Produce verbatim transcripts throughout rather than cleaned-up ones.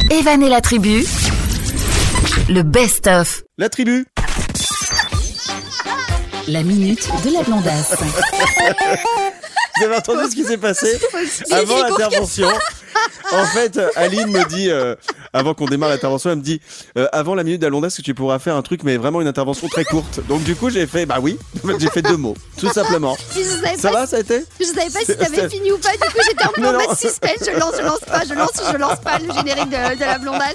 Evan et la tribu, le best-of. La tribu. La minute de la blondasse. Vous avez entendu ce qui s'est passé avant l'intervention? En fait, Aline me dit, euh, avant qu'on démarre l'intervention, elle me dit, euh, avant la minute de la blondasse, que tu pourras faire un truc, mais vraiment une intervention très courte. Donc du coup, j'ai fait, bah oui, j'ai fait deux mots, tout simplement. Ça va, ça a été? Je savais pas si t'avais fini ou pas, du coup j'étais un peu en mode suspense. Je lance, je lance pas, je lance ou je lance pas le générique de, de la blondasse.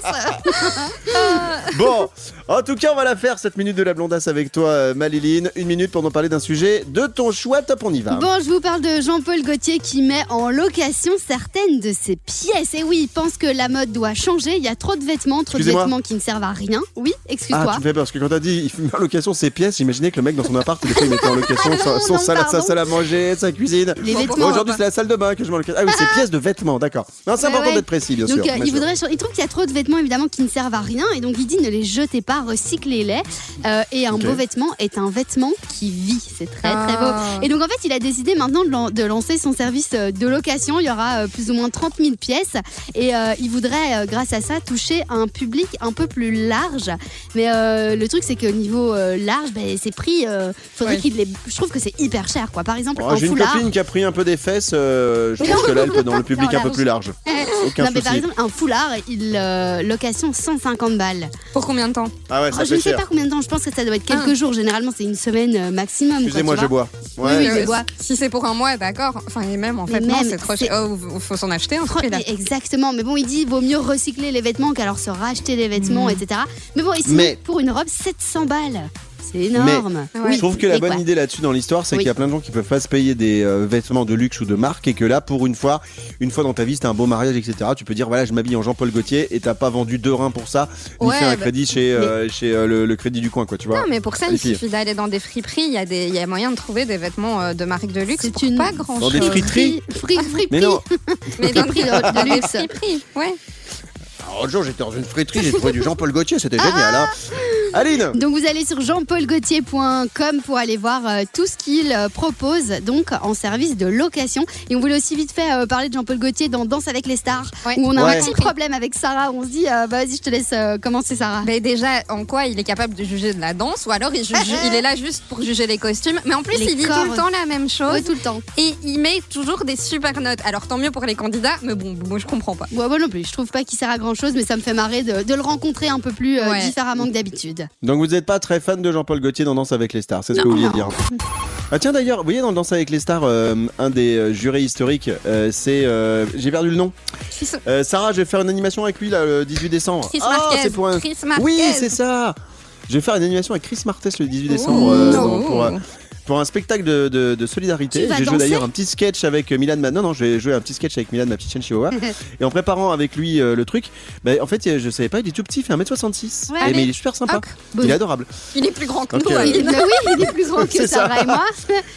Bon, en tout cas, on va la faire cette minute de la blondasse avec toi, Maliline. Une minute pour nous parler d'un sujet de ton choix. Top, on y va. Bon, je vous parle de Jean-Paul Gaultier qui met en location certaines de ses pièces. Et oui, il pense que la mode doit changer. Il y a trop de vêtements, trop de vêtements qui ne servent à rien. Oui, excuse-toi. Ah, tu me fais peur parce que quand t'as dit il met en location ses pièces, j'imaginais que le mec dans son appart, il mettait en location son, son non, salle, sa salle à manger, sa cuisine. Les vêtements. Bon, aujourd'hui, c'est la salle de bain que je mets en location. Ah oui, c'est pièces de vêtements, d'accord. Non, c'est ouais, important ouais. d'être précis, bien donc, sûr. Euh, il, voudrait, il trouve qu'il y a trop de vêtements évidemment qui ne servent à rien et donc il dit ne les jetez pas, recyclez-les. Euh, et un okay. beau vêtement est un vêtement qui vit. C'est très ah. très beau. Et donc en fait, il a décidé maintenant de, lan- de lancer son service de location. Il y aura euh, plus ou moins trente mille pièces et euh, il voudrait, euh, grâce à ça, toucher un public un peu plus large. Mais euh, le truc, c'est que niveau euh, large, bah, ses prix, euh, faudrait ouais. qu'il les. Je trouve que c'est hyper cher, quoi. Par exemple, oh, un j'ai foulard. J'ai une copine qui a pris un peu des fesses. Euh, je pense que là, elle peut dans le public non, un peu plus large. Aucun non, mais souci. par exemple, un foulard, il euh, location cent cinquante balles. Pour combien de temps? Ah ouais, ça oh, fait je ne sais cher. pas combien de temps. Je pense que ça doit être quelques ah. jours. Généralement, c'est une semaine euh, maximum. Excusez-moi, je bois. Ouais. Oui, oui, je bois. Si c'est pour un mois, d'accord. Enfin, et même en fait, mais non, même, c'est trop cher. Oh, faut s'en acheter un truc là. Exactement. Mais bon, il dit vaut mieux recycler les vêtements qu'alors se racheter des vêtements, mmh. et cetera. Mais bon, ici, mais... pour une robe, sept cents balles. C'est énorme. Mais oui. Je trouve que la bonne quoi. idée là-dessus dans l'histoire, c'est oui. qu'il y a plein de gens qui peuvent pas se payer des euh, vêtements de luxe ou de marque et que là, pour une fois, une fois dans ta vie, c'était un beau mariage, et cetera. Tu peux dire voilà, je m'habille en Jean-Paul Gaultier et t'as pas vendu deux reins pour ça, ni ouais, fait un bah, crédit chez, mais... euh, chez euh, le, le crédit du coin, quoi, tu vois. Non, mais pour ça, il suffit d'aller dans des friperies. Il y a des, il y a moyen de trouver des vêtements euh, de marque de luxe pour une... pas grand chose. Dans des friteries. Fri- friperies. Mais non. Mais dans des friperies de luxe. Friperies, ouais. L'autre jour, j'étais dans une friterie, j'ai trouvé du Jean-Paul Gaultier, c'était ah génial. Hein. Aline. Donc vous allez sur jean paul gaultier point com pour aller voir euh, tout ce qu'il euh, propose donc en service de location. Et on voulait aussi vite fait euh, parler de Jean-Paul Gaultier dans Danse avec les stars, ouais. où on a ouais. un petit problème avec Sarah. Où on se dit, euh, bah, vas-y, je te laisse euh, commencer, Sarah. Mais déjà, en quoi il est capable de juger de la danse, ou alors il, juge, il est là juste pour juger les costumes. Mais en plus, les il dit corps. tout le temps la même chose. Ouais, tout le temps. Et il met toujours des super notes. Alors tant mieux pour les candidats, mais bon, moi je comprends pas. Ouais, moi non plus. Je trouve pas qu'il sert à grand chose, mais ça me fait marrer de, de le rencontrer un peu plus euh, ouais. différemment que d'habitude. Donc vous n'êtes pas très fan de Jean-Paul Gaultier dans Danse avec les stars, c'est ce non, que vous vouliez dire. Ah tiens d'ailleurs, vous voyez dans Danse avec les stars, euh, un des euh, jurés historiques, euh, c'est, euh, j'ai perdu le nom. Euh, Sarah, je vais faire une animation avec lui là, le dix-huit décembre. Chris ah, Marquez. C'est pour un... Chris Marquez. Oui, c'est ça. Je vais faire une animation avec Chris Marquez le dix-huit décembre euh, dans, pour, euh, pour un spectacle de, de, de solidarité. J'ai joué d'ailleurs un petit sketch avec Milan. Ma... Non, non, je vais jouer un petit sketch avec Milan, ma petite chienne chihuahua. Et en préparant avec lui euh, le truc, bah, en fait, je savais pas, il est tout petit, il fait un mètre soixante-six. Ouais, et, mais il est super sympa. Bon. Il est adorable. Il est plus grand que okay. nous. Il, bah oui, il est plus grand que Sarah et moi.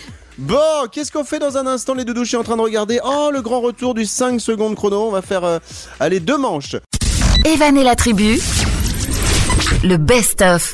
Bon, qu'est-ce qu'on fait dans un instant, les doudous? Je suis en train de regarder. Oh, le grand retour du cinq secondes chrono. On va faire, euh, allez, deux manches. Evan et la tribu, le best-of.